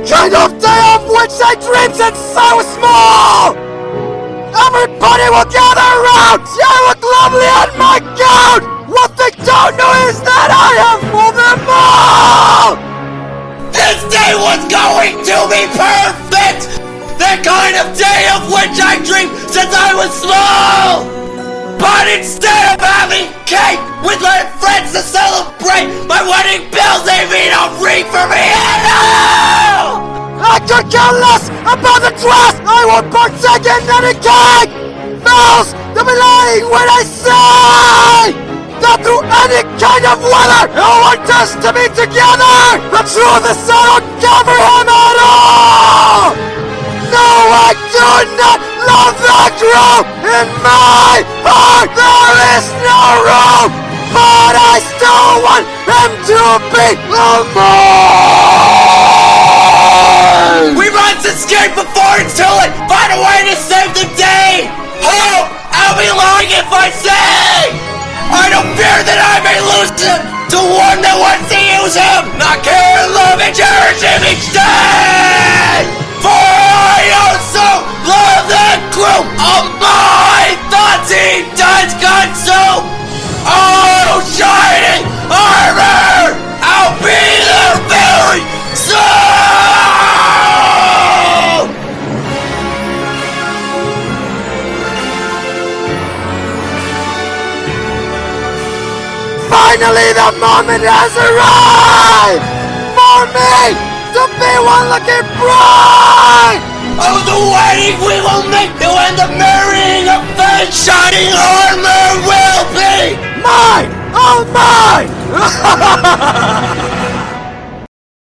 kind of day of which I dreamed since I was small! Everybody will gather around! I look lovely on my gown! What they don't know is that I have fooled them all! This day was going to be perfect! The kind of day of which I dreamed since I was small! But instead of having cake with my friends to celebrate my wedding bells, they mean a ring for me at all! I could care less about the dress! I won't partake in any cake! Bells, they'll be lying when I say that through any kind of weather, no one does to me together! The truth is I don't care for him at all! No, I do not love that girl! In my heart there is no room! But I still want him to be mine! We must escape before it's too late! Find a way to save the day! Hope! I'll be lying if I say! I don't fear that I may lose him to one that wants to use him! Not care, love, and cherish him each day! For I also love the crew of my thoughts he does consume! Oh, shining armor! I'll be there very soon! Finally the moment has arrived! For me to be one looking bright! Oh, the wedding we will make when the marrying of the shining armor will be Mine! All mine!